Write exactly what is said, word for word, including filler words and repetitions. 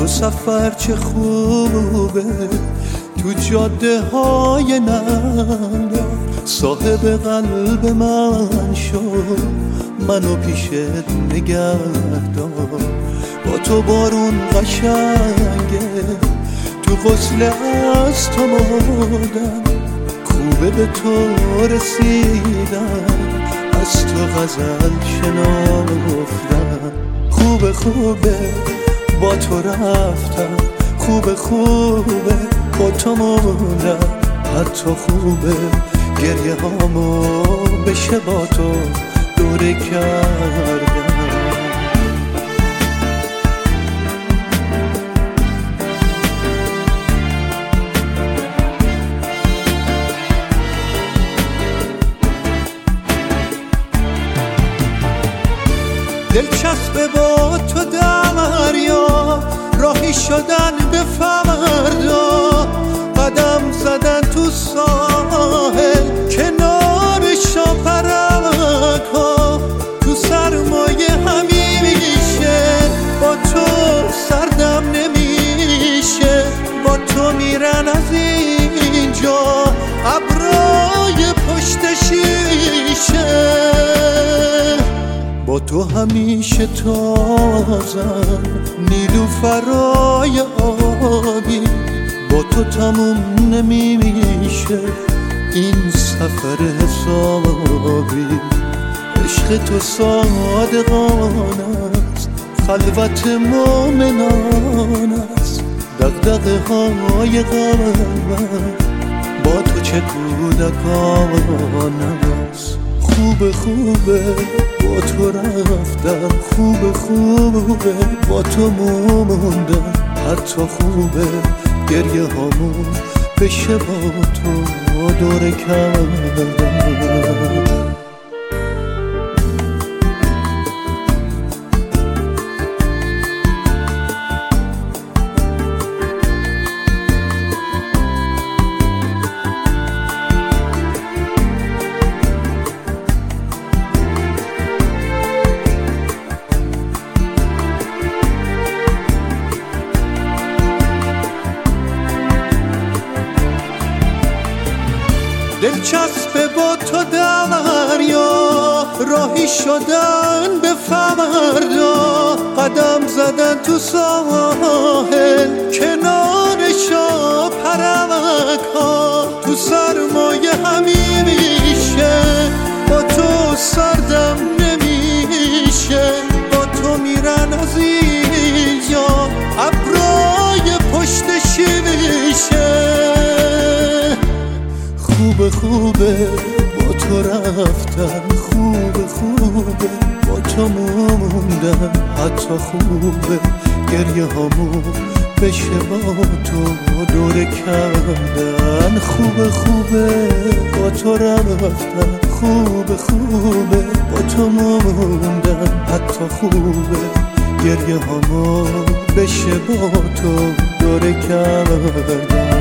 تو سفر چه خوبه، تو جاده های نرم صاحب قلب من شو، منو پیشت نگهدار. با تو بارون قشنگه، تو غسل از تو مردم، خوبه به تو رسیدم، از تو غزل شنافتم. خوبه خوبه با تو رفتم، خوبه خوبه با تو موندم، حتی خوبه گریه هامو بشه با تو دوره کردم. دلچسبه با تو دریا، راهی شدن به فردا، قدم زدن تو ساحل کنار شاپرکا، تو سرمایه همیشه با تو سردم نمیشه، با تو میرن از اینجا ابرای پشت شیشه، با تو همیشه تازم نیلوفرای آبی، با تو تموم نمیشه این سفر حسابی. عشق تو صادقانه است، خلوت مومنانه است، دغدغه های قلبم با تو چه کودکانه است. خوبه خوبه با تو رفتم، خوبه خوبه با تو موندم، حتی خوبه گریه هامون بشه با تو دوره کردم. دلچسبه با تو دریا، راهی شدن به فردا، قدم زدن تو ساحل کنار شاپرکا، تو سرمایه همیشه با تو سردم نمیشه، با تو میرن از اینجا ابرای پشت شیشه. خوبه خوبه با تو رفتم، خوبه خوبه با تو موندم، حتی خوبه گریه هامون بشه با تو دوره کردن. خوبه خوبه با تو رفتم، خوبه خوبه با تو موندم، حتی خوبه گریه هامون بشه با تو دوره کردن.